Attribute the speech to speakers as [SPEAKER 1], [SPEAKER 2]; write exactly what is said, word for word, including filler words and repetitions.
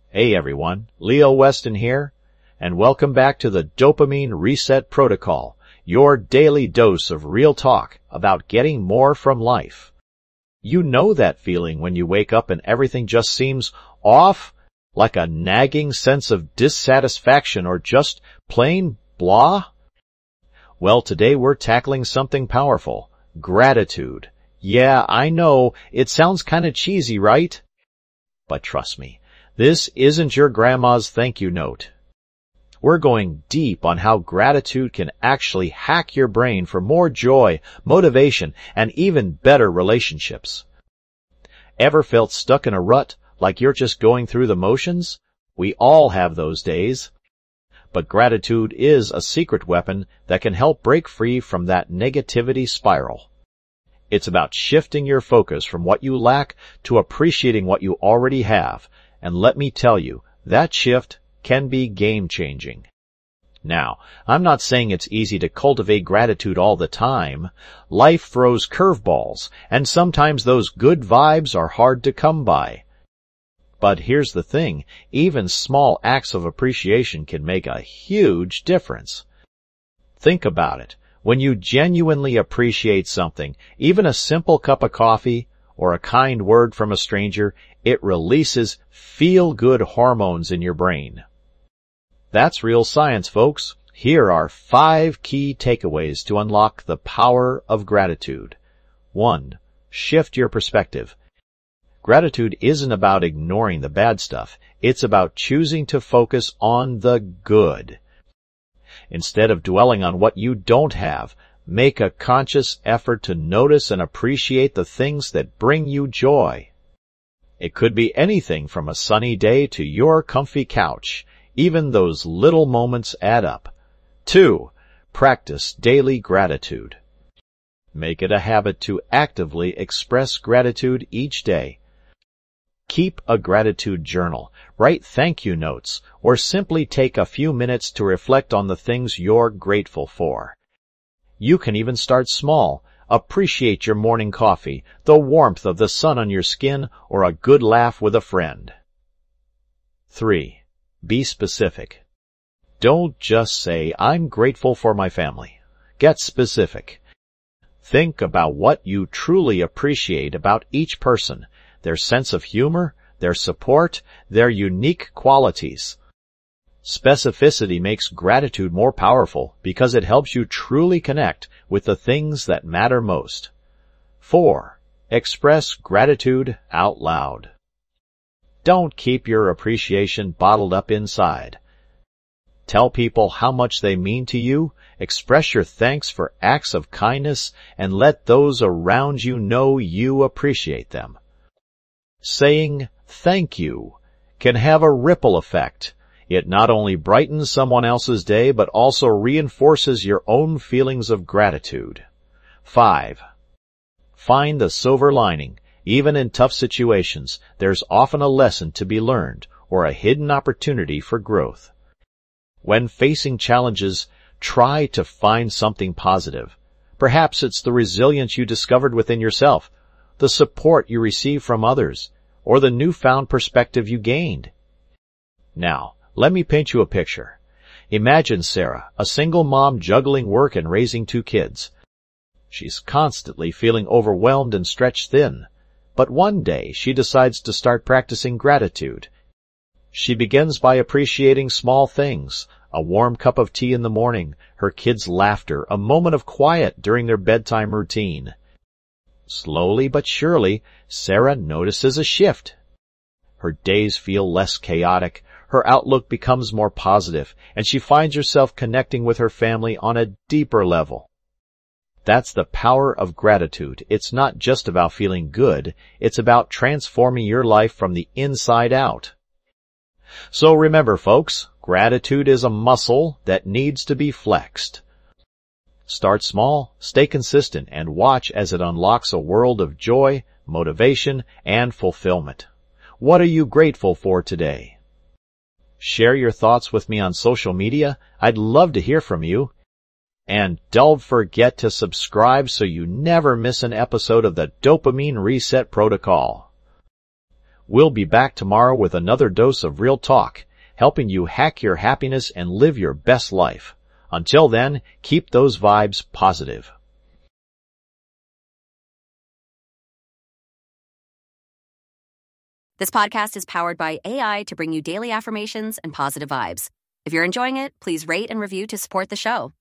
[SPEAKER 1] Hey everyone, Leo Weston here, and welcome back to the Dopamine Reset Protocol, your daily dose of real talk about getting more from life. You know that feeling when you wake up and everything just seems off, like a nagging sense of dissatisfaction or just plain blah? Well, today we're tackling something powerful, gratitude. Yeah, I know, it sounds kinda cheesy, right? But trust me, this isn't your grandma's thank you note. We're going deep on how gratitude can actually hack your brain for more joy, motivation, and even better relationships. Ever felt stuck in a rut, like you're just going through the motions? We all have those days. But gratitude is a secret weapon that can help break free from that negativity spiral. It's about shifting your focus from what you lack to appreciating what you already have. And let me tell you, that shift can be game-changing. Now, I'm not saying it's easy to cultivate gratitude all the time. Life throws curveballs, and sometimes those good vibes are hard to come by. But here's the thing, even small acts of appreciation can make a huge difference. Think about it. When you genuinely appreciate something, even a simple cup of coffee or a kind word from a stranger, it releases feel-good hormones in your brain. That's real science, folks. Here are five key takeaways to unlock the power of gratitude. One, shift your perspective. Gratitude isn't about ignoring the bad stuff. It's about choosing to focus on the good. Instead of dwelling on what you don't have, make a conscious effort to notice and appreciate the things that bring you joy. It could be anything from a sunny day to your comfy couch. Even those little moments add up. Two, practice daily gratitude. Make it a habit to actively express gratitude each day. Keep a gratitude journal, write thank you notes, or simply take a few minutes to reflect on the things you're grateful for. You can even start small. Appreciate your morning coffee, the warmth of the sun on your skin, or a good laugh with a friend. Three, be specific. Don't just say, I'm grateful for my family. Get specific. Think about what you truly appreciate about each person, their sense of humor, their support, their unique qualities. Specificity makes gratitude more powerful because it helps you truly connect with the things that matter most. Four, express gratitude out loud. Don't keep your appreciation bottled up inside. Tell people how much they mean to you, express your thanks for acts of kindness, and let those around you know you appreciate them. Saying thank you can have a ripple effect. It not only brightens someone else's day, but also reinforces your own feelings of gratitude. Five, find the silver lining. Even in tough situations, there's often a lesson to be learned or a hidden opportunity for growth. When facing challenges, try to find something positive. Perhaps it's the resilience you discovered within yourself, the support you receive from others, or the newfound perspective you gained. Now, let me paint you a picture. Imagine Sarah, a single mom juggling work and raising two kids. She's constantly feeling overwhelmed and stretched thin. But one day she decides to start practicing gratitude. She begins by appreciating small things, a warm cup of tea in the morning, her kids' laughter, a moment of quiet during their bedtime routine. Slowly but surely, Sarah notices a shift. Her days feel less chaotic, her outlook becomes more positive, and she finds herself connecting with her family on a deeper level. That's the power of gratitude. It's not just about feeling good, it's about transforming your life from the inside out. So remember, folks, gratitude is a muscle that needs to be flexed. Start small, stay consistent, and watch as it unlocks a world of joy, motivation, and fulfillment. What are you grateful for today? Share your thoughts with me on social media. I'd love to hear from you. And don't forget to subscribe so you never miss an episode of the Dopamine Reset Protocol. We'll be back tomorrow with another dose of real talk, helping you hack your happiness and live your best life. Until then, keep those vibes positive.
[SPEAKER 2] This podcast is powered by A I to bring you daily affirmations and positive vibes. If you're enjoying it, please rate and review to support the show.